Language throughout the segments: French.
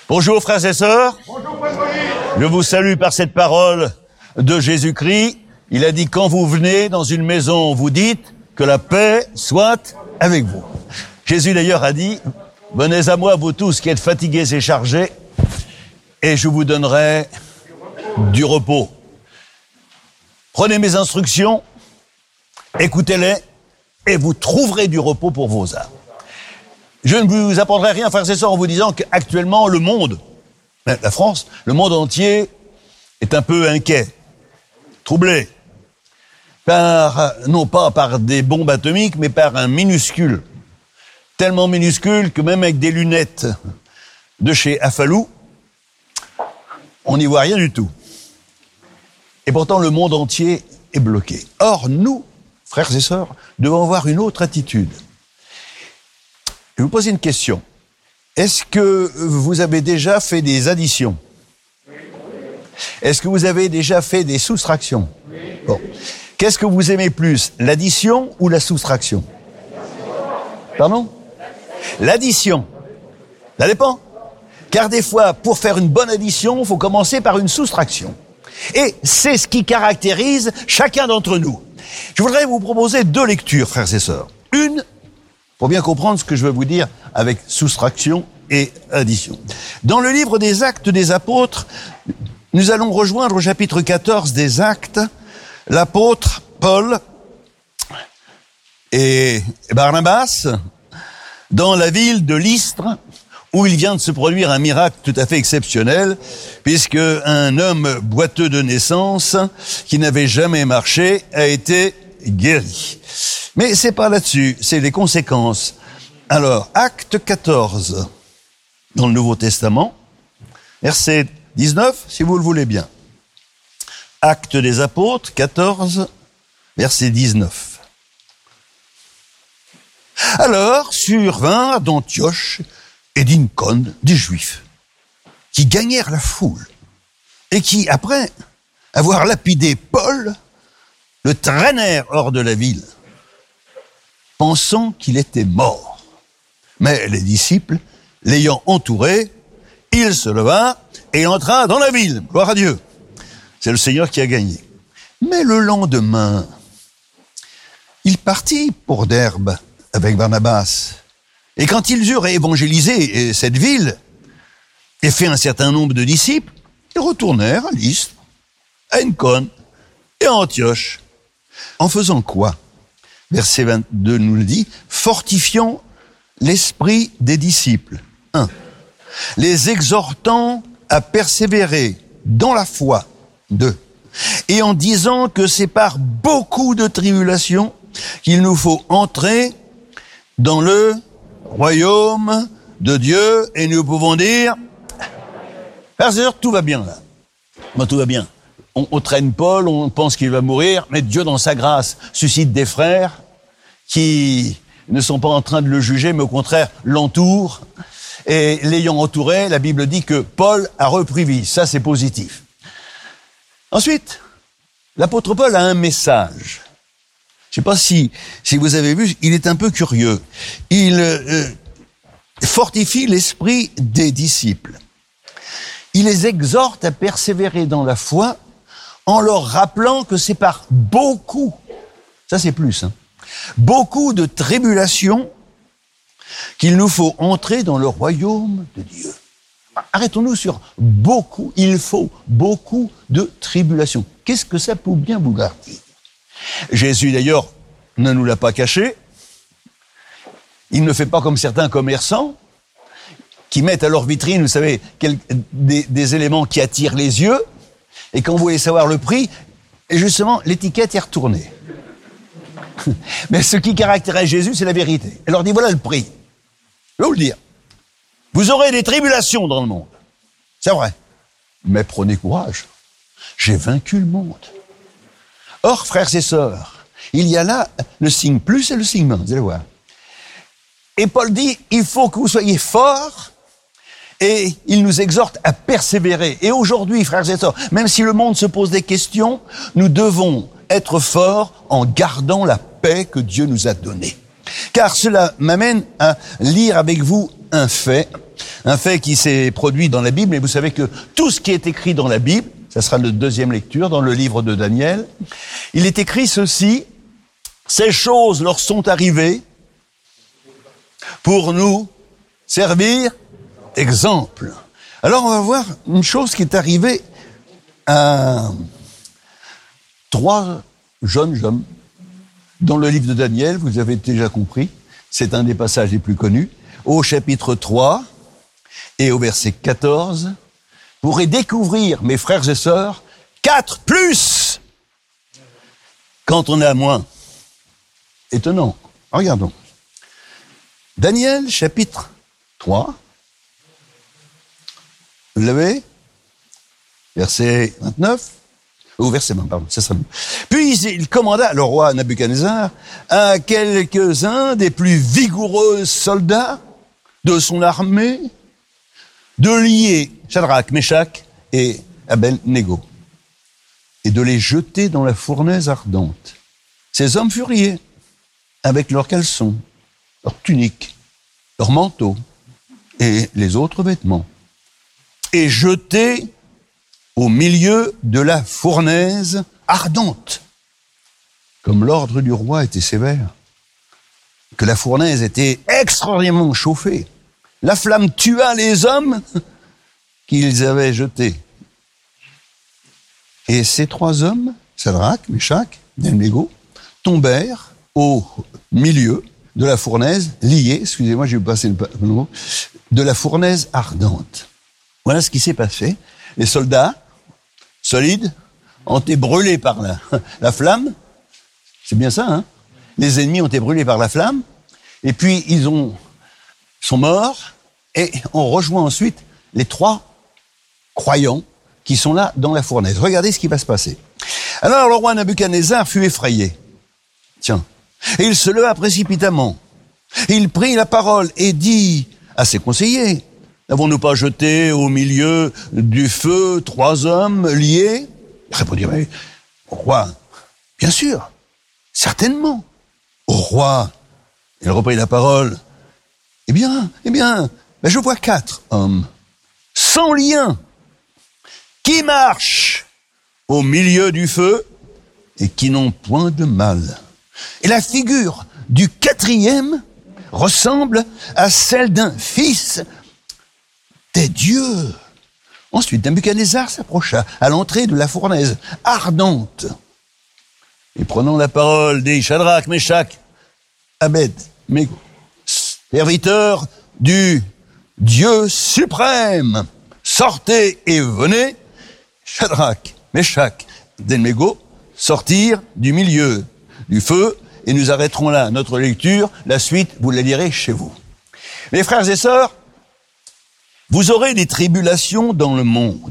Bonjour frères et sœurs. Bonjour Frère Moïse. Je vous salue par cette parole de Jésus-Christ. Il a dit, quand vous venez dans une maison, vous dites que la paix soit avec vous. Jésus d'ailleurs a dit, venez à moi vous tous qui êtes fatigués et chargés, et je vous donnerai du repos. Prenez mes instructions, écoutez-les, et vous trouverez du repos pour vos âmes. Je ne vous apprendrai rien, frères et sœurs, en vous disant qu'actuellement, le monde, la France, le monde entier est un peu inquiet, troublé, non pas par des bombes atomiques, mais par un minuscule, tellement minuscule que même avec des lunettes de chez Affalou, on n'y voit rien du tout. Et pourtant, le monde entier est bloqué. Or, nous, frères et sœurs, devons avoir une autre attitude. Je vais vous poser une question. Est-ce que vous avez déjà fait des additions? Est-ce que vous avez déjà fait des soustractions? Bon. Qu'est-ce que vous aimez plus, l'addition ou la soustraction? Pardon? L'addition. Ça dépend. Car des fois, pour faire une bonne addition, il faut commencer par une soustraction. Et c'est ce qui caractérise chacun d'entre nous. Je voudrais vous proposer 2 lectures, frères et sœurs. Une, pour bien comprendre ce que je vais vous dire avec soustraction et addition. Dans le livre des Actes des Apôtres, nous allons rejoindre au chapitre 14 des Actes, l'apôtre Paul et Barnabas dans la ville de Lystre, où il vient de se produire un miracle tout à fait exceptionnel, puisque un homme boiteux de naissance, qui n'avait jamais marché, a été guéri. Mais c'est pas là-dessus, c'est les conséquences. Alors, Acte 14, dans le Nouveau Testament, verset 19, si vous le voulez bien. Actes des Apôtres, 14, verset 19. Alors survinrent d'Antioche et d'Icône des Juifs, qui gagnèrent la foule, et qui, après avoir lapidé Paul, le traînèrent hors de la ville, pensant qu'il était mort. Mais les disciples, l'ayant entouré, il se leva et entra dans la ville. Gloire à Dieu. C'est le Seigneur qui a gagné. Mais le lendemain, il partit pour Derbe avec Barnabas. Et quand ils eurent évangélisé cette ville et fait un certain nombre de disciples, ils retournèrent à Lystre, à Icône et à Antioche. En faisant quoi? Verset 22 nous le dit, fortifiant l'esprit des disciples. 1. Les exhortant à persévérer dans la foi. 2. Et en disant que c'est par beaucoup de tribulations qu'il nous faut entrer dans le royaume de Dieu, et nous pouvons dire, frères et sœurs, tout va bien là. Moi, tout va bien. On traîne Paul, on pense qu'il va mourir, mais Dieu, dans sa grâce, suscite des frères qui ne sont pas en train de le juger, mais au contraire, l'entourent. Et l'ayant entouré, la Bible dit que Paul a repris vie. Ça, c'est positif. Ensuite, l'apôtre Paul a un message. Je ne sais pas si vous avez vu, il est un peu curieux. Il fortifie l'esprit des disciples. Il les exhorte à persévérer dans la foi en leur rappelant que c'est par beaucoup, ça c'est plus, beaucoup de tribulations qu'il nous faut entrer dans le royaume de Dieu. Arrêtons-nous sur beaucoup, il faut beaucoup de tribulations. Qu'est-ce que ça peut bien vouloir dire? Jésus, d'ailleurs, ne nous l'a pas caché. Il ne fait pas comme certains commerçants qui mettent à leur vitrine, vous savez, des éléments qui attirent les yeux, et quand vous voulez savoir le prix, et justement, l'étiquette est retournée. Mais ce qui caractérise Jésus, c'est la vérité. Il leur dit, voilà le prix. Je vais vous le dire. Vous aurez des tribulations dans le monde. C'est vrai. Mais prenez courage. J'ai vaincu le monde. Or, frères et sœurs, il y a là le signe plus et le signe moins, vous allez voir. Et Paul dit, il faut que vous soyez forts, et il nous exhorte à persévérer. Et aujourd'hui, frères et sœurs, même si le monde se pose des questions, nous devons être forts en gardant la paix que Dieu nous a donnée. Car cela m'amène à lire avec vous un fait qui s'est produit dans la Bible, et vous savez que tout ce qui est écrit dans la Bible, ça sera notre deuxième lecture dans le livre de Daniel, il est écrit ceci: ces choses leur sont arrivées pour nous servir exemple. Alors on va voir une chose qui est arrivée à 3 jeunes hommes dans le livre de Daniel, vous avez déjà compris, c'est un des passages les plus connus, au chapitre 3 et au verset 14, vous pourrez découvrir, mes frères et sœurs, 4 plus quand on est à moins. Étonnant. Regardons. Daniel, chapitre 3. Vous l'avez? Verset 29. Ou verset 20, pardon, ça sera mieux. Puis il commanda, le roi Nabuchodonosor, à quelques-uns des plus vigoureux soldats de son armée de lier Shadrach, Meshach et Abed-Nego et de les jeter dans la fournaise ardente. Ces hommes furent liés avec leurs caleçons, leurs tuniques, leurs manteaux et les autres vêtements, et jetés au milieu de la fournaise ardente. Comme l'ordre du roi était sévère, que la fournaise était extraordinairement chauffée, la flamme tua les hommes qu'ils avaient jetés. Et ces 3 hommes, Shadrach, Meshach, Abed-Nego, tombèrent au milieu de la fournaise, liés, excusez-moi, j'ai passé le mot, de la fournaise ardente. Voilà ce qui s'est passé. Les soldats, solides, ont été brûlés par la flamme. C'est bien ça, hein? Les ennemis ont été brûlés par la flamme. Et puis, sont morts. Et on rejoint ensuite les 3 croyants qui sont là dans la fournaise. Regardez ce qui va se passer. Alors, le roi Nabuchodonosor fut effrayé. Tiens. Et il se leva précipitamment. Il prit la parole et dit à ses conseillers: n'avons-nous pas jeté au milieu du feu 3 hommes liés? Ils répondirent: mais, au roi, bien sûr, certainement. Au roi, il reprit la parole: eh bien, je vois 4 hommes, sans lien, qui marchent au milieu du feu et qui n'ont point de mal. Et la figure du 4e ressemble à celle d'un fils des dieux. Ensuite, Nabuchodonosor s'approcha à l'entrée de la fournaise ardente. Et prenant la parole, dit: Shadrach, Meshach, Abed-Nego, serviteurs du Dieu suprême, sortez et venez. Shadrach, Meshach, Abed-Nego sortirent du milieu du feu, et nous arrêterons là notre lecture. La suite, vous la lirez chez vous. Mes frères et sœurs, vous aurez des tribulations dans le monde.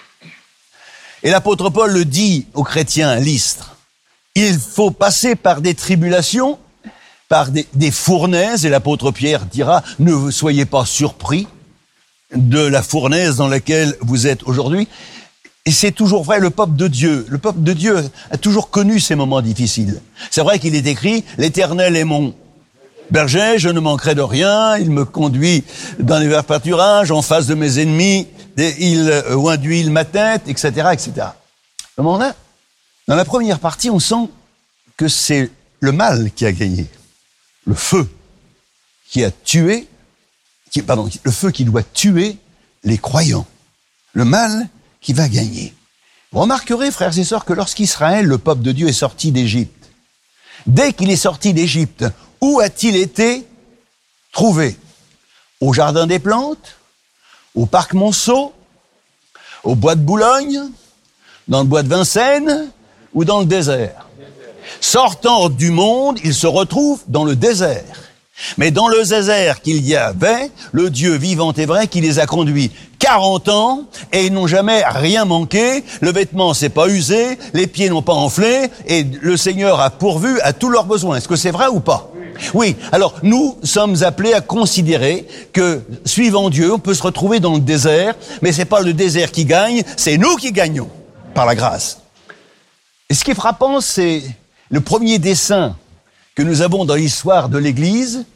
Et l'apôtre Paul le dit aux chrétiens à Lystre. Il faut passer par des tribulations, par des fournaises, et l'apôtre Pierre dira: ne soyez pas surpris de la fournaise dans laquelle vous êtes aujourd'hui. Et c'est toujours vrai, le peuple de Dieu a toujours connu ces moments difficiles. C'est vrai qu'il est écrit: l'Éternel est mon berger, je ne manquerai de rien, il me conduit dans les verts pâturages, en face de mes ennemis, il oint d'huile ma tête, etc., etc. Dans la première partie, on sent que c'est le mal qui a gagné. Le feu qui a tué, le feu qui doit tuer les croyants. Le mal qui va gagner. Vous remarquerez, frères et sœurs, que lorsqu'Israël, le peuple de Dieu, est sorti d'Égypte, dès qu'il est sorti d'Égypte, où a-t-il été trouvé? Au jardin des plantes? Au parc Monceau? Au bois de Boulogne? Dans le bois de Vincennes? Ou dans le désert? Sortant du monde, il se retrouve dans le désert. Mais dans le désert qu'il y avait, le Dieu vivant et vrai qui les a conduits 40 ans, et ils n'ont jamais rien manqué, le vêtement s'est pas usé, les pieds n'ont pas enflé, et le Seigneur a pourvu à tous leurs besoins. Est-ce que c'est vrai ou pas? Oui. Alors, nous sommes appelés à considérer que, suivant Dieu, on peut se retrouver dans le désert, mais c'est pas le désert qui gagne, c'est nous qui gagnons, par la grâce. Et ce qui est frappant, c'est le premier dessein que nous avons dans l'histoire de l'Église.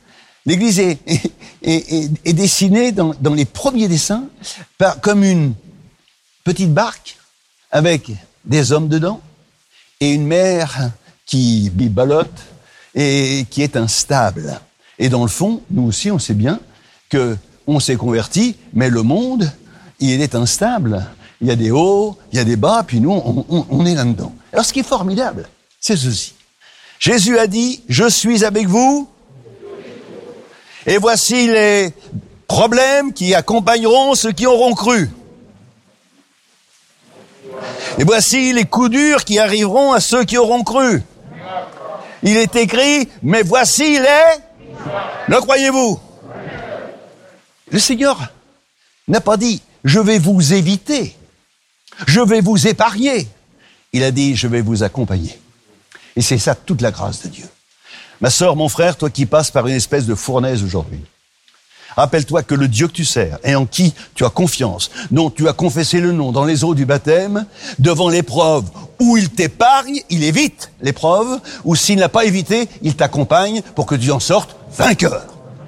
L'Église est dessinée dans les premiers dessins comme une petite barque avec des hommes dedans et une mer qui bibalote et qui est instable. Et dans le fond, nous aussi, on sait bien qu'on s'est convertis, mais le monde, il est instable. Il y a des hauts, il y a des bas, puis nous, on est là-dedans. Alors, ce qui est formidable, c'est ceci. Jésus a dit, je suis avec vous, et voici les problèmes qui accompagneront ceux qui auront cru. Et voici les coups durs qui arriveront à ceux qui auront cru. Il est écrit, mais voici les... Le croyez-vous? Le Seigneur n'a pas dit, je vais vous éviter, je vais vous épargner. Il a dit, je vais vous accompagner. Et c'est ça toute la grâce de Dieu. Ma sœur, mon frère, toi qui passes par une espèce de fournaise aujourd'hui, rappelle-toi que le Dieu que tu sers et en qui tu as confiance, dont tu as confessé le nom dans les eaux du baptême, devant l'épreuve où il t'épargne, il évite l'épreuve, ou s'il n'a pas évité, il t'accompagne pour que tu en sortes vainqueur.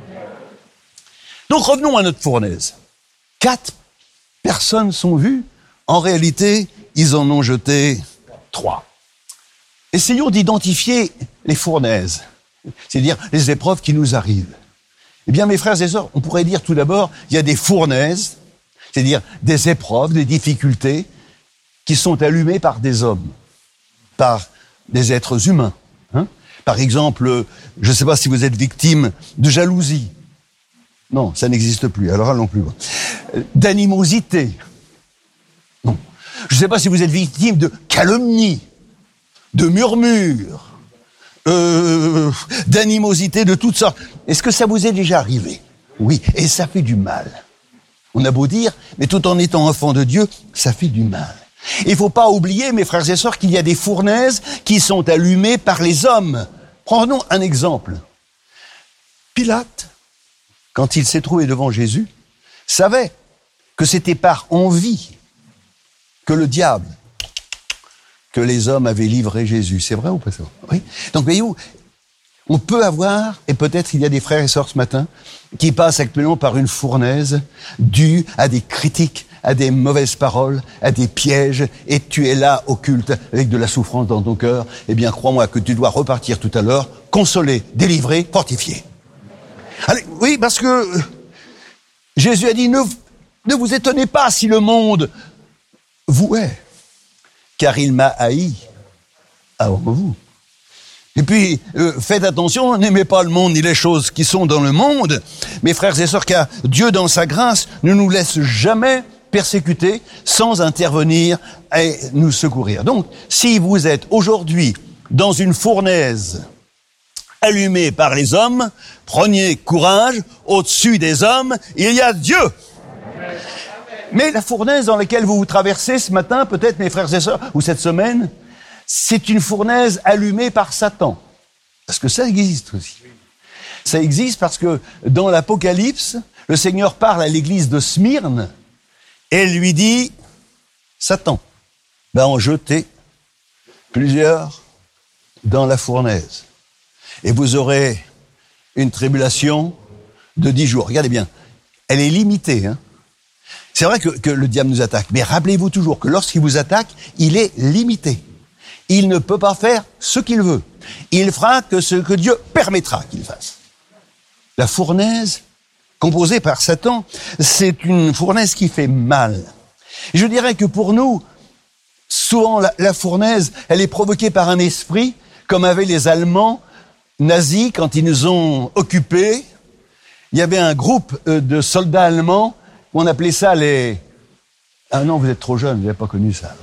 Donc revenons à notre fournaise. 4 personnes sont vues. En réalité, ils en ont jeté 3. Essayons d'identifier les fournaises, c'est-à-dire les épreuves qui nous arrivent. Eh bien, mes frères et sœurs, on pourrait dire tout d'abord, il y a des fournaises, c'est-à-dire des épreuves, des difficultés qui sont allumées par des hommes, par des êtres humains. Par exemple, je ne sais pas si vous êtes victime de jalousie. Non, ça n'existe plus, alors allons plus loin. D'animosité. Non. Je ne sais pas si vous êtes victime de calomnie, de murmures, d'animosité de toutes sortes. Est-ce que ça vous est déjà arrivé? Oui, et ça fait du mal. On a beau dire, mais tout en étant enfant de Dieu, ça fait du mal. Il ne faut pas oublier, mes frères et sœurs, qu'il y a des fournaises qui sont allumées par les hommes. Prenons un exemple. Pilate, quand il s'est trouvé devant Jésus, savait que c'était par envie que le diable, que les hommes avaient livré Jésus. C'est vrai ou pas ça? Oui. Donc, voyez-vous, on peut avoir, et peut-être il y a des frères et sœurs ce matin, qui passent actuellement par une fournaise due à des critiques, à des mauvaises paroles, à des pièges, et tu es là, occulte, avec de la souffrance dans ton cœur. Eh bien, crois-moi que tu dois repartir tout à l'heure, consolé, délivré, fortifié. Allez, oui, parce que Jésus a dit, ne vous étonnez pas si le monde vous hait, car il m'a haï avant vous. Et puis, faites attention, n'aimez pas le monde ni les choses qui sont dans le monde, mes frères et sœurs, car Dieu, dans sa grâce, ne nous laisse jamais persécuter sans intervenir et nous secourir. Donc, si vous êtes aujourd'hui dans une fournaise allumée par les hommes, prenez courage, au-dessus des hommes, il y a Dieu. Mais la fournaise dans laquelle vous vous traversez ce matin, peut-être mes frères et sœurs, ou cette semaine, c'est une fournaise allumée par Satan. Parce que ça existe aussi. Ça existe parce que dans l'Apocalypse, le Seigneur parle à l'église de Smyrne et lui dit, Satan va en jeter plusieurs dans la fournaise. Et vous aurez une tribulation de 10 jours. Regardez bien, elle est limitée, hein. C'est vrai que le diable nous attaque, mais rappelez-vous toujours que lorsqu'il vous attaque, il est limité. Il ne peut pas faire ce qu'il veut. Il fera que ce que Dieu permettra qu'il fasse. La fournaise, composée par Satan, c'est une fournaise qui fait mal. Je dirais que pour nous, souvent la fournaise, elle est provoquée par un esprit, comme avaient les Allemands nazis quand ils nous ont occupés. Il y avait un groupe de soldats allemands, on appelait ça les... Ah non, vous êtes trop jeune, vous n'avez pas connu ça.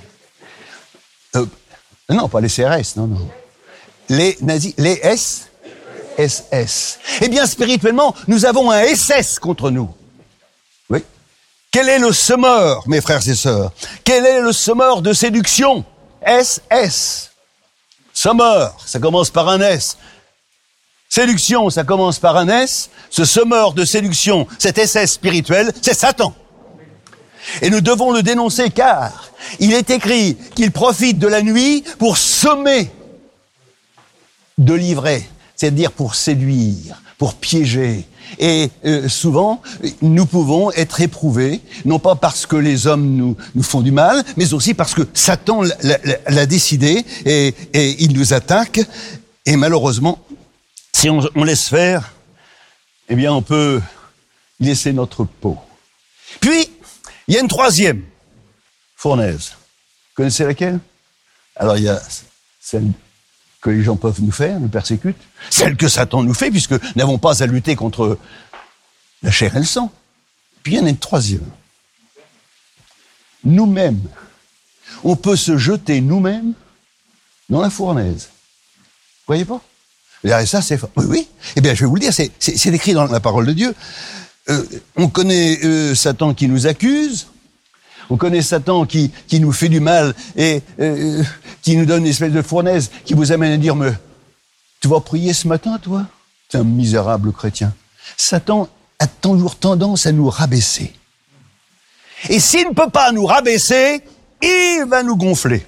Non, pas les CRS, non. Les nazis, les SS. Eh bien, spirituellement, nous avons un SS contre nous. Oui. Quel est le semeur, mes frères et sœurs? Quel est le semeur de séduction? SS. Semeur, ça commence par un S. Séduction, ça commence par un S. Ce semeur de séduction, cet SS spirituel, c'est Satan. Et nous devons le dénoncer car il est écrit qu'il profite de la nuit pour semer, de livrer c'est-à-dire pour séduire, pour piéger. Et souvent, nous pouvons être éprouvés, non pas parce que les hommes nous font du mal, mais aussi parce que Satan l'a décidé et il nous attaque. Et malheureusement, si on laisse faire, eh bien on peut laisser notre peau. Puis, il y a une troisième fournaise. Vous connaissez laquelle? Alors il y a celle que les gens peuvent nous faire, nous persécutent, celle que Satan nous fait, puisque nous n'avons pas à lutter contre la chair et le sang. Puis il y en a une troisième. Nous-mêmes, on peut se jeter nous-mêmes dans la fournaise. Vous voyez pas? Et ça, c'est fort. Oui. Eh bien, je vais vous le dire, c'est écrit dans la parole de Dieu. On connaît Satan qui nous accuse. On connaît Satan qui nous fait du mal et qui nous donne une espèce de fournaise qui vous amène à dire « Mais tu vas prier ce matin, toi ?» C'est un misérable chrétien. Satan a toujours tendance à nous rabaisser. Et s'il ne peut pas nous rabaisser, il va nous gonfler.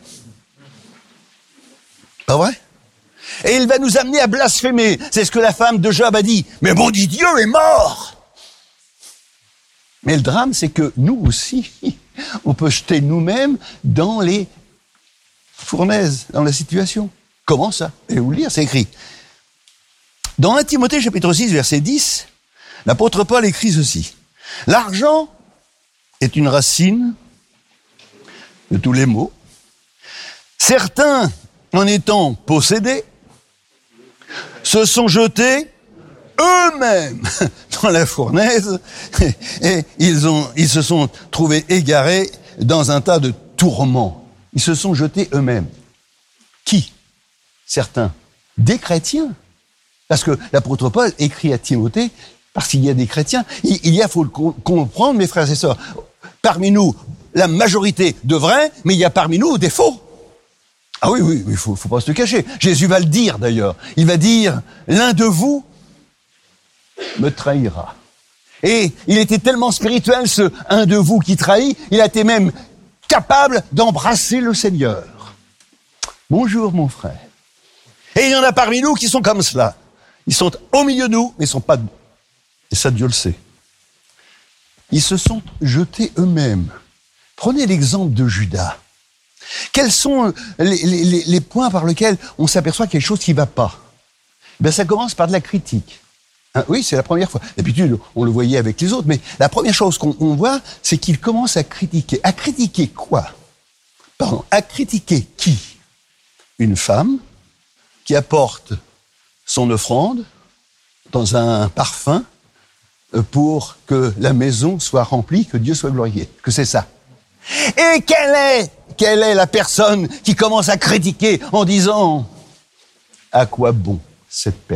Pas vrai? Et il va nous amener à blasphémer. C'est ce que la femme de Job a dit. « Mais bon, dit Dieu est mort !» Mais le drame, c'est que nous aussi, on peut jeter nous-mêmes dans les fournaises, dans la situation. Comment ça? Je vais vous le lire, c'est écrit. Dans 1 Timothée chapitre 6, verset 10, l'apôtre Paul écrit ceci. « L'argent est une racine de tous les maux. Certains, en étant possédés, se sont jetés eux-mêmes dans la fournaise et ils se sont trouvés égarés dans un tas de tourments. Ils se sont jetés eux-mêmes. Qui? Certains. Des chrétiens. Parce que l'apôtre Paul écrit à Timothée, parce qu'il y a des chrétiens, faut le comprendre, mes frères et sœurs, parmi nous, la majorité de vrais, mais il y a parmi nous des faux. Ah oui, il faut pas se le cacher. Jésus va le dire d'ailleurs. Il va dire, l'un de vous me trahira. Et il était tellement spirituel, ce un de vous qui trahit, il a été même capable d'embrasser le Seigneur. Bonjour mon frère. Et il y en a parmi nous qui sont comme cela. Ils sont au milieu de nous, mais ils ne sont pas... Et ça, Dieu le sait. Ils se sont jetés eux-mêmes. Prenez l'exemple de Judas. Quels sont les points par lesquels on s'aperçoit quelque chose qui ne va pas? Ben, ça commence par de la critique. Hein, oui, c'est la première fois. D'habitude, on le voyait avec les autres, mais la première chose qu'on voit, c'est qu'il commence à critiquer. À critiquer quoi? Pardon, à critiquer qui? Une femme qui apporte son offrande dans un parfum pour que la maison soit remplie, que Dieu soit glorifié. Que c'est ça. Et quelle est la personne qui commence à critiquer en disant « À quoi bon cette perte ?»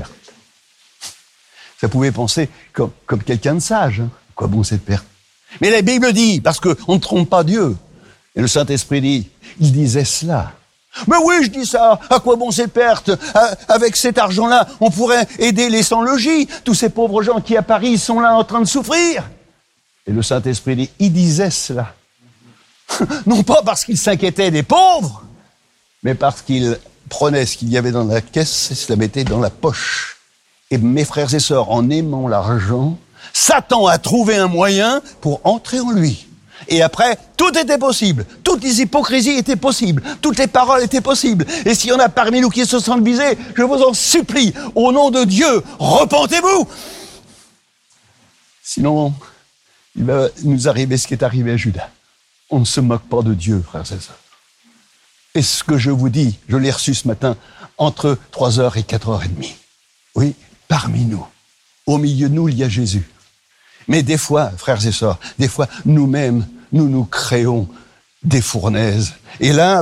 Ça pouvait penser comme quelqu'un de sage. Hein. À quoi bon cette perte? Mais la Bible dit, parce qu'on ne trompe pas Dieu. Et le Saint-Esprit dit, il disait cela. Mais oui, je dis ça. À quoi bon ces pertes? Avec cet argent-là, on pourrait aider les sans-logis. Tous ces pauvres gens qui à Paris sont là en train de souffrir. Et le Saint-Esprit dit, il disait cela. Non pas parce qu'il s'inquiétait des pauvres, mais parce qu'il prenait ce qu'il y avait dans la caisse et se la mettait dans la poche. Et mes frères et sœurs, en aimant l'argent, Satan a trouvé un moyen pour entrer en lui. Et après, tout était possible. Toutes les hypocrisies étaient possibles. Toutes les paroles étaient possibles. Et s'il y en a parmi nous qui se sentent visés, je vous en supplie, au nom de Dieu, repentez-vous. Sinon, il va nous arriver ce qui est arrivé à Judas. On ne se moque pas de Dieu, frères et sœurs. Et ce que je vous dis, je l'ai reçu ce matin, entre 3h et 4h30. Oui, parmi nous, au milieu de nous, il y a Jésus. Mais des fois, frères et sœurs, des fois, nous-mêmes, nous créons des fournaises. Et là,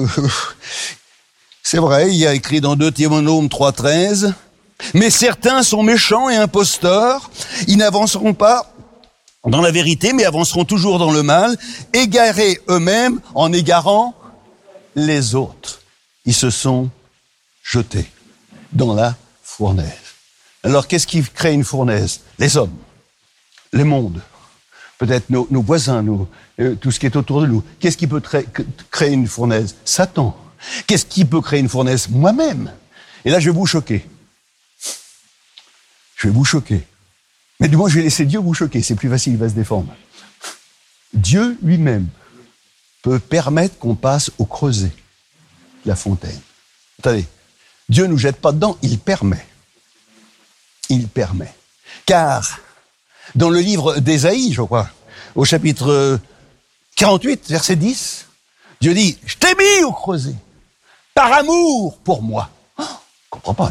c'est vrai, il y a écrit dans Deutéronome 3,13, « Mais certains sont méchants et imposteurs, ils n'avanceront pas dans la vérité, mais avanceront toujours dans le mal, égarés eux-mêmes en égarant les autres. » Ils se sont jetés dans la fournaise. Alors, qu'est-ce qui crée une fournaise? Les hommes, le monde, peut-être nos voisins, tout ce qui est autour de nous. Qu'est-ce qui peut créer une fournaise? Satan. Qu'est-ce qui peut créer une fournaise? Moi-même. Et là, je vais vous choquer. Je vais vous choquer. Mais du moins, je vais laisser Dieu vous choquer. C'est plus facile, il va se défendre. Dieu lui-même peut permettre qu'on passe au creuset de la fontaine. Attendez, Dieu ne nous jette pas dedans, il permet. Il permet. Car, dans le livre d'Ésaïe, je crois, au chapitre 48, verset 10, Dieu dit, je t'ai mis au creuset, par amour pour moi. Oh, je ne comprends pas.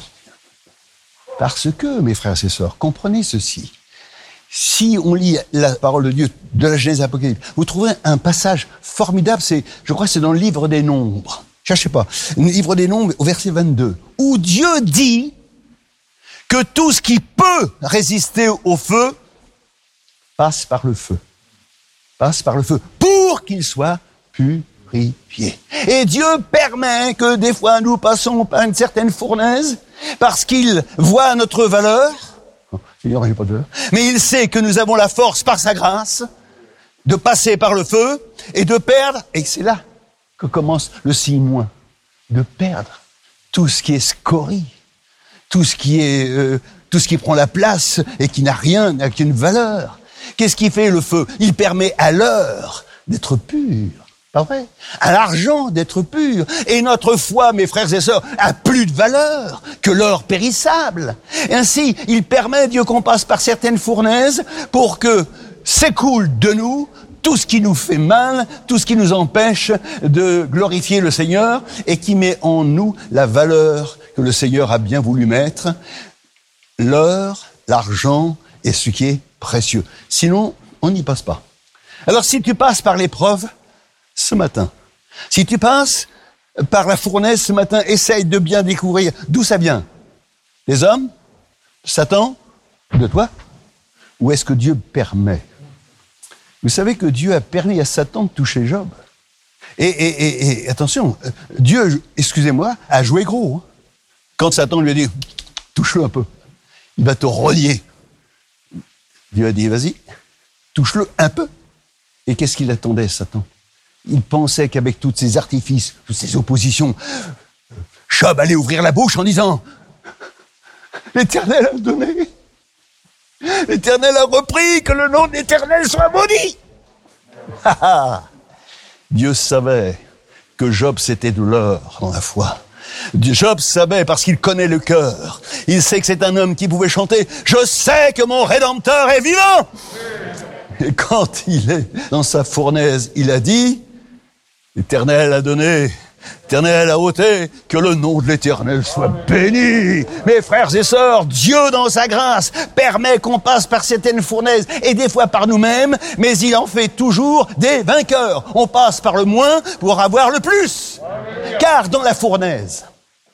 Parce que, mes frères et sœurs, comprenez ceci. Si on lit la parole de Dieu de la Genèse à l'Apocalypse, vous trouverez un passage formidable, je crois que c'est dans le livre des Nombres. Cherchez pas. Le livre des Nombres, au verset 22, où Dieu dit que tout ce qui peut résister au feu passe par le feu. Passe par le feu pour qu'il soit purifié. Et Dieu permet que des fois nous passons par une certaine fournaise parce qu'il voit notre valeur. Seigneur, j'ai pas de valeur. Mais il sait que nous avons la force par sa grâce de passer par le feu et de perdre. Et c'est là que commence le signe moins. De perdre tout ce qui est scorie. Tout ce qui prend la place et qui n'a rien, n'a qu'une valeur. Qu'est-ce qui fait le feu? Il permet à l'heure d'être pur. Pas vrai? À l'argent d'être pur. Et notre foi, mes frères et sœurs, a plus de valeur que l'or périssable. Et ainsi, il permet, Dieu, qu'on passe par certaines fournaises pour que s'écoule de nous tout ce qui nous fait mal, tout ce qui nous empêche de glorifier le Seigneur et qui met en nous la valeur que le Seigneur a bien voulu mettre, l'or, l'argent et ce qui est précieux. Sinon, on n'y passe pas. Alors si tu passes par l'épreuve ce matin, si tu passes par la fournaise ce matin, essaye de bien découvrir d'où ça vient. Des hommes? Satan? De toi? Ou est-ce que Dieu permet? Vous savez que Dieu a permis à Satan de toucher Job. Et attention, Dieu, excusez-moi, a joué gros. Hein. Quand Satan lui a dit, touche-le un peu, il va te renier. Dieu a dit, vas-y, touche-le un peu. Et qu'est-ce qu'il attendait, Satan? Il pensait qu'avec tous ces artifices, toutes ces oppositions, Job allait ouvrir la bouche en disant, l'Éternel a donné. L'Éternel a repris, que le nom de l'Éternel soit maudit. Dieu savait que Job c'était de l'or dans la foi. Job savait parce qu'il connaît le cœur. Il sait que c'est un homme qui pouvait chanter « Je sais que mon Rédempteur est vivant !» Et quand il est dans sa fournaise, il a dit « L'Éternel a donné, l'Éternel a ôté, que le nom de l'Éternel soit béni !» Mes frères et sœurs, Dieu dans sa grâce permet qu'on passe par certaines fournaises et des fois par nous-mêmes, mais il en fait toujours des vainqueurs. On passe par le moins pour avoir le plus. Car dans la fournaise,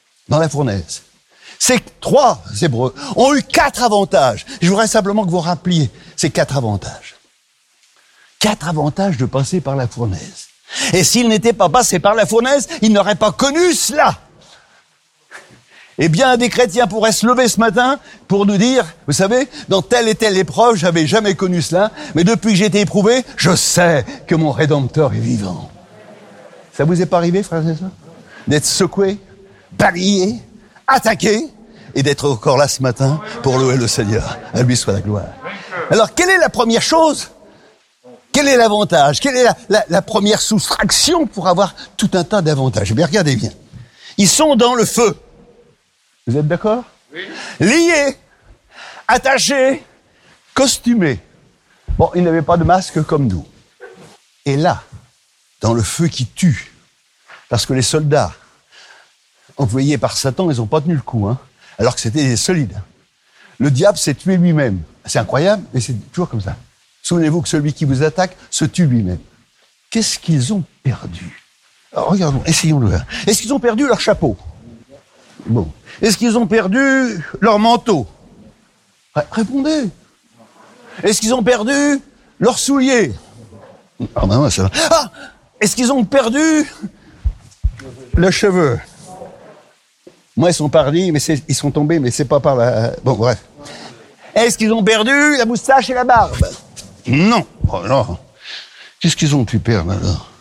ces 3 Hébreux ont eu 4 avantages. Je voudrais simplement que vous rappeliez ces 4 avantages. 4 avantages de passer par la fournaise. Et s'ils n'étaient pas passés par la fournaise, ils n'auraient pas connu cela. Eh bien, des chrétiens pourraient se lever ce matin pour nous dire, vous savez, dans telle et telle épreuve, j'avais jamais connu cela, mais depuis que j'ai été éprouvé, je sais que mon Rédempteur est vivant. Ça vous est pas arrivé, frères et sœurs? D'être secoué, balayé, attaqué, et d'être encore là ce matin pour louer le Seigneur. À lui soit la gloire. Alors, quelle est la première chose? Quel est l'avantage? Quelle est la première soustraction pour avoir tout un tas d'avantages? Eh bien, regardez bien. Ils sont dans le feu. Vous êtes d'accord? Oui. Liés, attachés, costumés. Bon, ils n'avaient pas de masque comme nous. Et là, dans le feu qui tue, parce que les soldats envoyés par Satan, ils n'ont pas tenu le coup, hein, alors que c'était des solides. Le diable s'est tué lui-même. C'est incroyable, mais c'est toujours comme ça. Souvenez-vous que celui qui vous attaque se tue lui-même. Qu'est-ce qu'ils ont perdu? Alors, regardons, essayons de voir. Est-ce qu'ils ont perdu leur chapeau? Bon. Est-ce qu'ils ont perdu leur manteau? Répondez. Est-ce qu'ils ont perdu leurs souliers? Ah, ben, ça va. Ah! Est-ce qu'ils ont perdu le cheveu? Moi, ils sont partis, mais ils sont tombés, mais c'est pas par la... Bon, bref. Est-ce qu'ils ont perdu la moustache et la barbe? Non. Oh, non. Qu'est-ce qu'ils ont pu perdre, alors?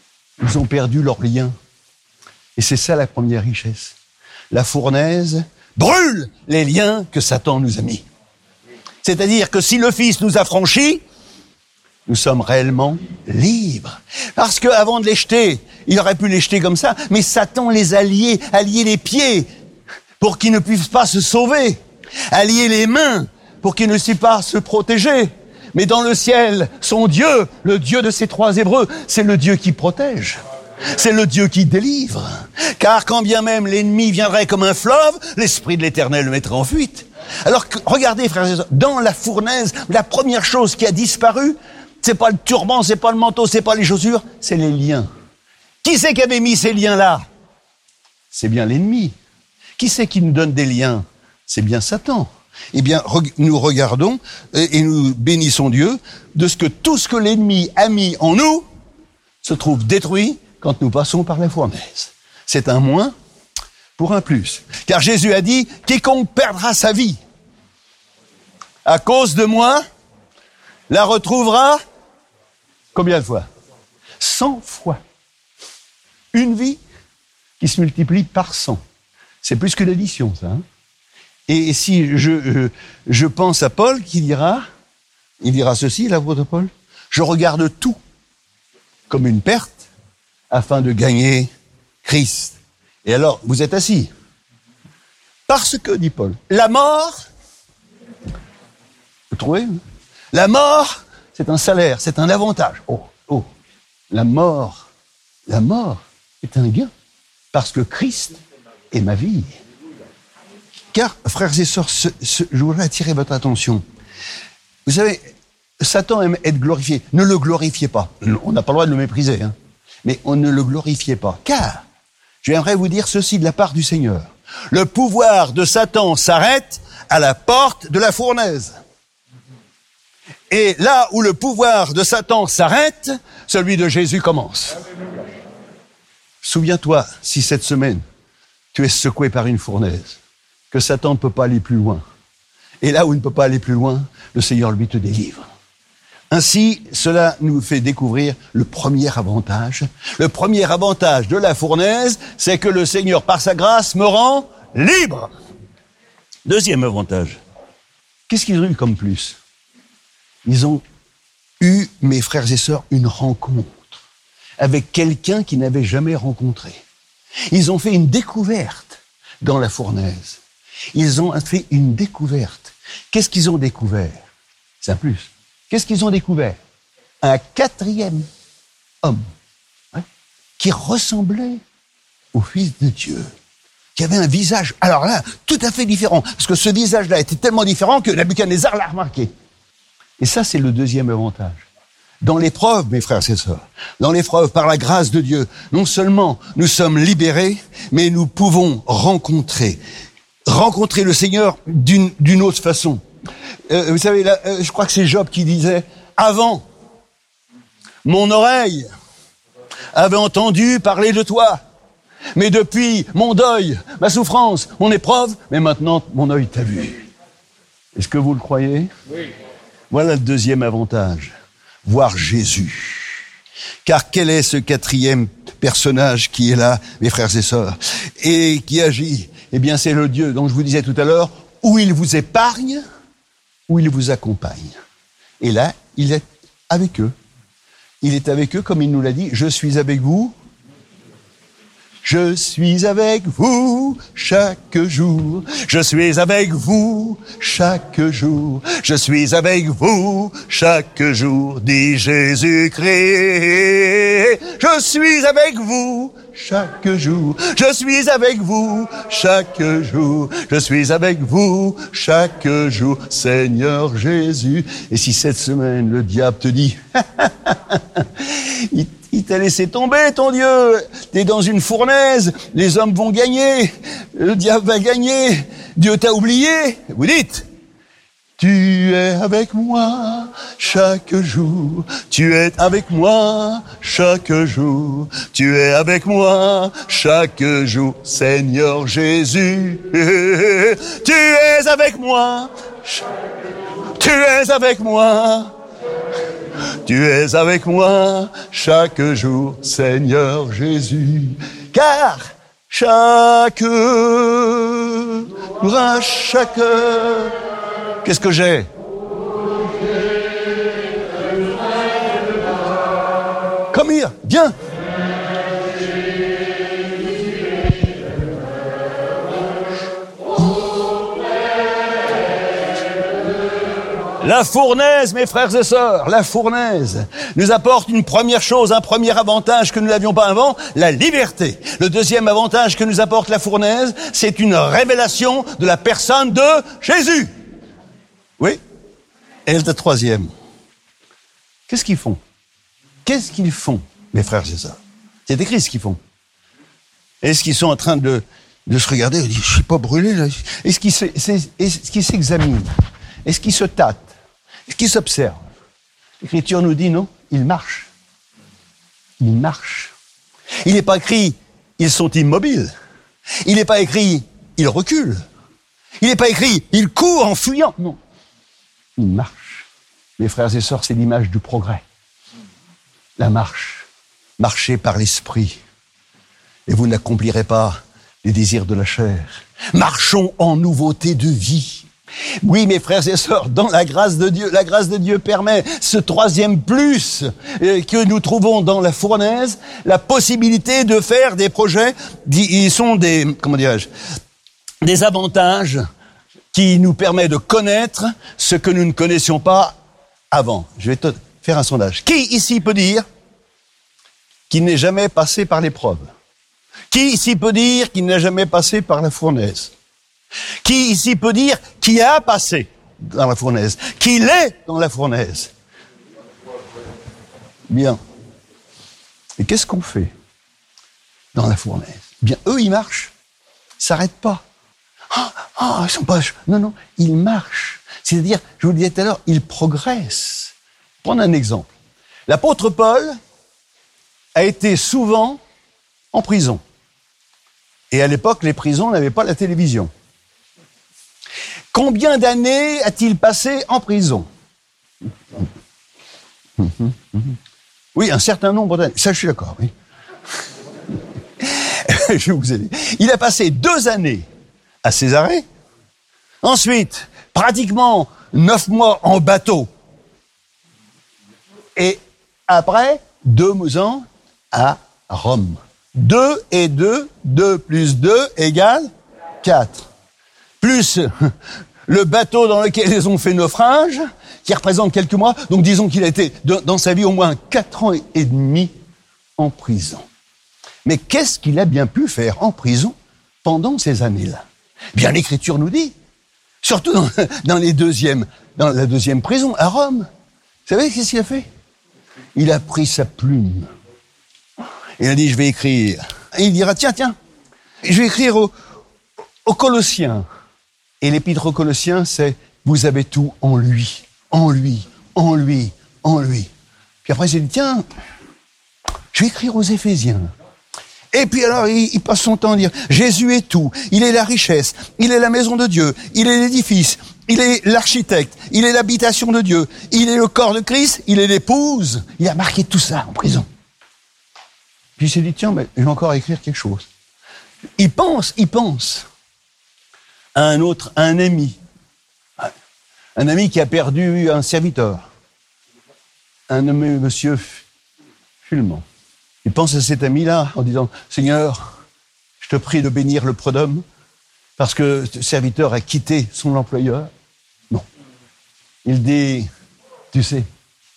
Ils ont perdu leur lien. Et c'est ça la première richesse. La fournaise brûle les liens que Satan nous a mis. C'est-à-dire que si le Fils nous a franchis, nous sommes réellement libres. Parce qu'avant de les jeter, il aurait pu les jeter comme ça, mais Satan les a liés les pieds pour qu'ils ne puissent pas se sauver, a lié les mains pour qu'ils ne puissent pas se protéger. Mais dans le ciel, son Dieu, le Dieu de ces 3 Hébreux, c'est le Dieu qui protège. C'est le Dieu qui délivre. Car quand bien même l'ennemi viendrait comme un fleuve, l'Esprit de l'Éternel le mettrait en fuite. Alors que, regardez, frères et sœurs, dans la fournaise, la première chose qui a disparu, c'est pas le turban, c'est pas le manteau, c'est pas les chaussures, c'est les liens. Qui c'est qui avait mis ces liens-là? C'est bien l'ennemi. Qui c'est qui nous donne des liens? C'est bien Satan. Eh bien, nous regardons et nous bénissons Dieu de ce que tout ce que l'ennemi a mis en nous se trouve détruit quand nous passons par la fournaise. C'est un moins pour un plus. Car Jésus a dit, quiconque perdra sa vie à cause de moi, la retrouvera combien de fois? 100 fois. Une vie qui se multiplie par 100. C'est plus que l'addition, ça. Hein? Et si je pense à Paul, il dira ceci, l'apôtre Paul, je regarde tout comme une perte afin de gagner Christ. Et alors, vous êtes assis. Parce que, dit Paul, la mort, vous trouvez? La mort, c'est un salaire, c'est un avantage. Oh, la mort est un gain, parce que Christ est ma vie. Car, frères et sœurs, je voudrais attirer votre attention. Vous savez, Satan aime être glorifié. Ne le glorifiez pas. On n'a pas le droit de le mépriser, hein. Mais on ne le glorifiez pas. Car, j'aimerais vous dire ceci de la part du Seigneur. Le pouvoir de Satan s'arrête à la porte de la fournaise. Et là où le pouvoir de Satan s'arrête, celui de Jésus commence. Souviens-toi, si cette semaine, tu es secoué par une fournaise, que Satan ne peut pas aller plus loin. Et là où il ne peut pas aller plus loin, le Seigneur, lui, te délivre. Ainsi, cela nous fait découvrir le premier avantage. Le premier avantage de la fournaise, c'est que le Seigneur, par sa grâce, me rend libre. Deuxième avantage. Qu'est-ce qu'ils ont eu comme plus? Ils ont eu, mes frères et sœurs, une rencontre avec quelqu'un qu'ils n'avaient jamais rencontré. Ils ont fait une découverte dans la fournaise. Ils ont fait une découverte. Qu'est-ce qu'ils ont découvert? C'est un plus. Qu'est-ce qu'ils ont découvert? Un 4e homme, qui ressemblait au Fils de Dieu, qui avait un visage, alors là, tout à fait différent, parce que ce visage-là était tellement différent que Nabuchodonosor l'a remarqué. Et ça, c'est le deuxième avantage. Dans l'épreuve, mes frères et sœurs, dans l'épreuve, par la grâce de Dieu, non seulement nous sommes libérés, mais nous pouvons rencontrer le Seigneur d'une autre façon. Vous savez, là, je crois que c'est Job qui disait « Avant, mon oreille avait entendu parler de toi, mais depuis mon deuil, ma souffrance, mon épreuve, mais maintenant mon œil t'a vu. » Est-ce que vous le croyez? Oui. Voilà le deuxième avantage, voir Jésus. Car quel est ce 4e personnage qui est là, mes frères et sœurs, et qui agit? Eh bien, c'est le Dieu dont je vous disais tout à l'heure, où il vous épargne, où il vous accompagne. Et là, il est avec eux. Il est avec eux, comme il nous l'a dit, « Je suis avec vous. Je suis avec vous chaque jour. Je suis avec vous chaque jour. Je suis avec vous chaque jour, dit Jésus-Christ. Je suis avec vous chaque jour. Je suis avec vous chaque jour. Je suis avec vous chaque jour, Seigneur Jésus. » Et si cette semaine, le diable te dit il t'a laissé tomber, ton Dieu. T'es dans une fournaise. Les hommes vont gagner. Le diable va gagner. Dieu t'a oublié. Vous dites, tu es avec moi chaque jour. Tu es avec moi chaque jour. Tu es avec moi chaque jour, Seigneur Jésus. Tu es avec moi. Tu es avec moi. Tu es avec moi chaque jour, Seigneur Jésus, car chaque à chaque heure. Qu'est-ce que j'ai? Come here, viens. La fournaise, mes frères et sœurs, la fournaise nous apporte une première chose, un premier avantage que nous n'avions pas avant, la liberté. Le deuxième avantage que nous apporte la fournaise, c'est une révélation de la personne de Jésus. Oui. Et le troisième, qu'est-ce qu'ils font? Qu'est-ce qu'ils font, mes frères et sœurs? C'est écrit ce qu'ils font. Est-ce qu'ils sont en train de se regarder et dire, je suis pas brûlé là? Est-ce qu'ils s'examinent? Est-ce qu'ils se tâtent? Est-ce qu'ils s'observent? L'Écriture nous dit non, ils marchent. Ils marchent. Il n'est pas écrit, ils sont immobiles. Il n'est pas écrit, ils reculent. Il n'est pas écrit, ils courent en fuyant. Non. Ils marchent. Mes frères et sœurs, c'est l'image du progrès. La marche. Marchez par l'esprit. Et vous n'accomplirez pas les désirs de la chair. Marchons en nouveauté de vie. Oui, mes frères et sœurs, dans la grâce de Dieu permet ce troisième plus que nous trouvons dans la fournaise, la possibilité de faire des projets. Ils sont des avantages qui nous permettent de connaître ce que nous ne connaissions pas avant. Je vais te faire un sondage. Qui ici peut dire qu'il n'est jamais passé par l'épreuve? Qui ici peut dire qu'il n'a jamais passé par la fournaise? Qui ici peut dire qui a passé dans la fournaise, qu'il est dans la fournaise? Bien. Et qu'est-ce qu'on fait dans la fournaise? Bien, eux, ils marchent. Ils s'arrêtent pas. Ils sont pas... Non, ils marchent. C'est-à-dire, je vous le disais tout à l'heure, ils progressent. Prends un exemple. L'apôtre Paul a été souvent en prison. Et à l'époque, les prisons n'avaient pas la télévision. Combien d'années a-t-il passé en prison? Oui, un certain nombre d'années. Ça, je suis d'accord, oui. Je vais vous aider. Il a passé 2 années à Césarée. Ensuite, pratiquement 9 mois en bateau. Et après, 2 ans à Rome. 2 et 2, 2 plus 2 égale 4. Plus le bateau dans lequel ils ont fait naufrage, qui représente quelques mois. Donc disons qu'il a été, dans sa vie, au moins 4 ans et demi en prison. Mais qu'est-ce qu'il a bien pu faire en prison pendant ces années-là? Bien, l'Écriture nous dit, surtout dans la deuxième prison, à Rome. Vous savez qu'est-ce qu'il a fait? Il a pris sa plume. Il a dit, je vais écrire. Et il dira, tiens, je vais écrire aux Colossiens. Et l'épître aux Colossiens, c'est « Vous avez tout en lui, en lui, en lui, en lui ». Puis après, il dit « Tiens, je vais écrire aux Éphésiens ». Et puis alors, il passe son temps à dire « Jésus est tout, il est la richesse, il est la maison de Dieu, il est l'édifice, il est l'architecte, il est l'habitation de Dieu, il est le corps de Christ, il est l'épouse ». Il a marqué tout ça en prison. Puis il s'est dit « Tiens, mais je vais encore écrire quelque chose ». Il pense à un ami qui a perdu un serviteur, un nommé monsieur Fulman. Il pense à cet ami-là en disant « Seigneur, je te prie de bénir le prud'homme parce que ce serviteur a quitté son employeur. » Non. Il dit « Tu sais,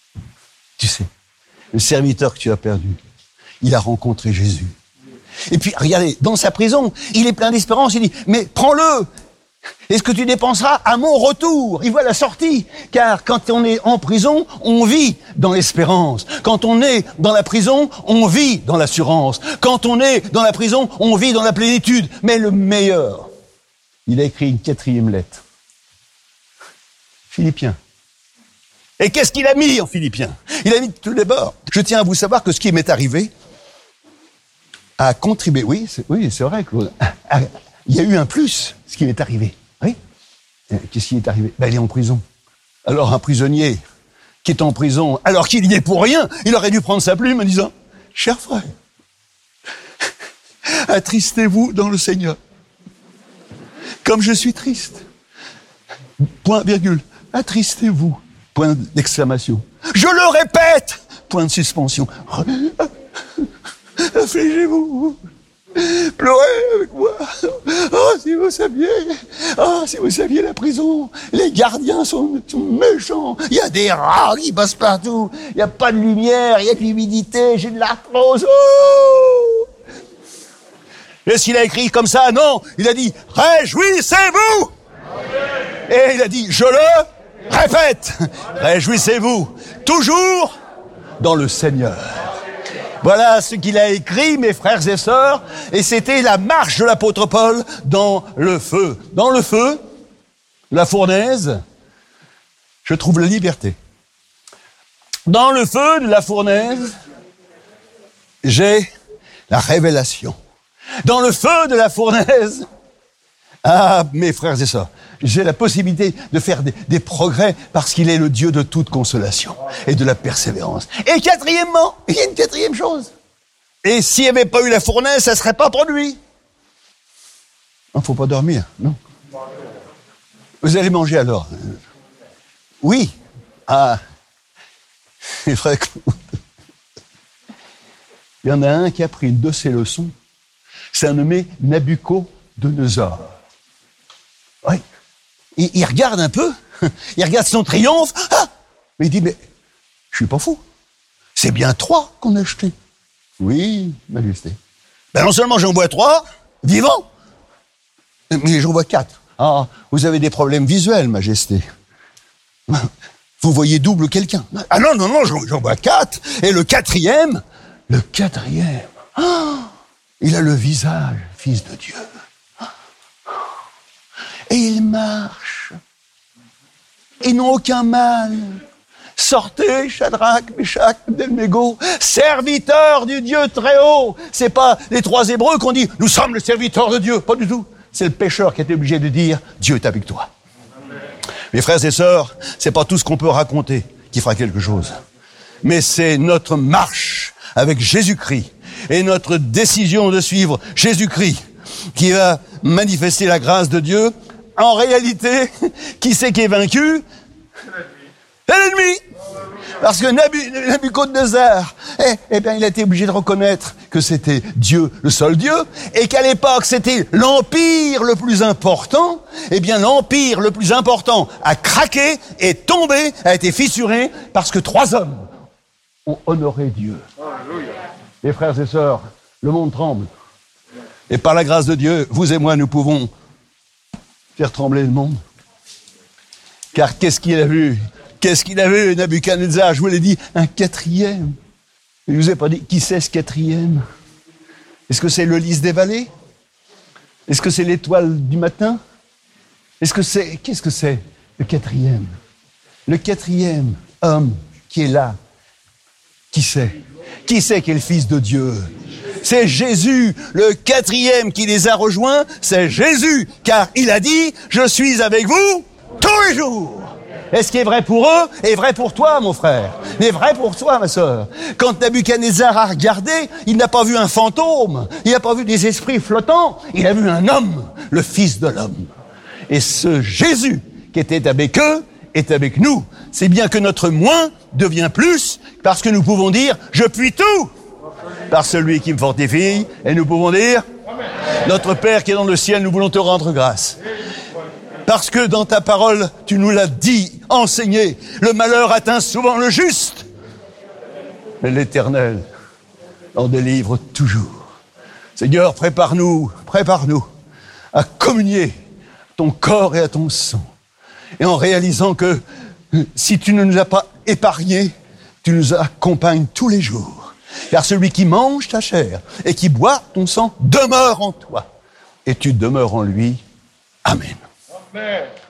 le serviteur que tu as perdu, il a rencontré Jésus. » Et puis, regardez, dans sa prison, il est plein d'espérance, il dit « Mais prends-le ! Et ce que tu dépenseras à mon retour, il voit la sortie. Car quand on est en prison, on vit dans l'espérance. Quand on est dans la prison, on vit dans l'assurance. Quand on est dans la prison, on vit dans la plénitude. Mais le meilleur, il a écrit une 4e lettre. Philippiens. Et qu'est-ce qu'il a mis en Philippiens? Il a mis de tous les bords. Je tiens à vous savoir que ce qui m'est arrivé a contribué. Oui, c'est vrai, Claude. Il y a eu un plus, ce qui m'est arrivé. Oui. Qu'est-ce qui est arrivé? Il est en prison. Alors, un prisonnier qui est en prison, alors qu'il y est pour rien, il aurait dû prendre sa plume en disant « Cher frère, attristez-vous dans le Seigneur. comme je suis triste. Point, virgule. Attristez-vous. Point d'exclamation. Je le répète. Point de suspension. Affligez-vous. Pleurez avec moi. Oh, si vous saviez la prison. Les gardiens sont méchants. Il y a des rats qui passent partout. Il n'y a pas de lumière, il y a de l'humidité. J'ai de l'arthrose. Oh! Est-ce qu'il a écrit comme ça? Non. Il a dit, réjouissez-vous. Et il a dit, je le répète. Réjouissez-vous. Toujours dans le Seigneur. Voilà ce qu'il a écrit, mes frères et sœurs, et c'était la marche de l'apôtre Paul dans le feu. Dans le feu, la fournaise, je trouve la liberté. Dans le feu de la fournaise, j'ai la révélation. Dans le feu de la fournaise, mes frères et sœurs, j'ai la possibilité de faire des progrès parce qu'il est le Dieu de toute consolation et de la persévérance. Et quatrièmement, il y a une quatrième chose. Et s'il n'y avait pas eu la fournaise, ça ne serait pas produit. Il ne faut pas dormir, non? Vous allez manger alors? Oui. Les frères, il y en a un qui a pris une de ses leçons. C'est un nommé Nabuchodonosor. Oui. Il regarde un peu, il regarde son triomphe, mais il dit, mais je suis pas fou. C'est bien 3 qu'on a acheté. Oui, Majesté. Ben non seulement j'en vois 3, vivants, mais j'en vois 4. Vous avez des problèmes visuels, Majesté. Vous voyez double quelqu'un. Non, j'en vois 4. Et le quatrième, il a le visage, fils de Dieu. Et ils marchent. Ils n'ont aucun mal. Sortez, Shadrach, Meshach, Abednego, serviteurs du Dieu très haut. C'est pas les 3 Hébreux qu'on dit, nous sommes les serviteurs de Dieu. Pas du tout. C'est le pécheur qui était obligé de dire, Dieu est avec toi. Mes frères et sœurs, c'est pas tout ce qu'on peut raconter qui fera quelque chose. Mais c'est notre marche avec Jésus-Christ et notre décision de suivre Jésus-Christ qui va manifester la grâce de Dieu. En réalité, qui c'est qui est vaincu? C'est l'ennemi. Parce que Nabuchodonosor, il a été obligé de reconnaître que c'était Dieu, le seul Dieu, et qu'à l'époque, c'était l'empire le plus important. L'empire le plus important a craqué, est tombé, a été fissuré, parce que 3 hommes ont honoré Dieu. Alléluia. Les frères et sœurs, le monde tremble. Et par la grâce de Dieu, vous et moi, nous pouvons faire trembler le monde. Car qu'est-ce qu'il a vu? Qu'est-ce qu'il a vu, Nabuchodonosor? Je vous l'ai dit, un 4e. Je ne vous ai pas dit, qui c'est ce 4e? Est-ce que c'est le lys des vallées? Est-ce que c'est l'étoile du matin? Qu'est-ce que c'est le 4e? Le 4e homme qui est là, qui c'est? Qui c'est qui est le Fils de Dieu? C'est Jésus, le 4e qui les a rejoints, c'est Jésus, car il a dit, je suis avec vous tous les jours. Et ce qui est vrai pour eux est vrai pour toi, mon frère, est vrai pour toi, ma sœur. Quand Nabuchodonosor a regardé, il n'a pas vu un fantôme, il n'a pas vu des esprits flottants, il a vu un homme, le Fils de l'homme. Et ce Jésus qui était avec eux est avec nous. C'est bien que notre moins devient plus, parce que nous pouvons dire, je puis tout par celui qui me fortifie, et nous pouvons dire, notre Père qui est dans le ciel, nous voulons te rendre grâce. Parce que dans ta parole, tu nous l'as dit, enseigné, le malheur atteint souvent le juste, mais l'Éternel en délivre toujours. Seigneur, prépare-nous à communier à ton corps et à ton sang. Et en réalisant que si tu ne nous as pas épargnés, tu nous accompagnes tous les jours. Car celui qui mange ta chair et qui boit ton sang demeure en toi. Et tu demeures en lui. Amen. Amen.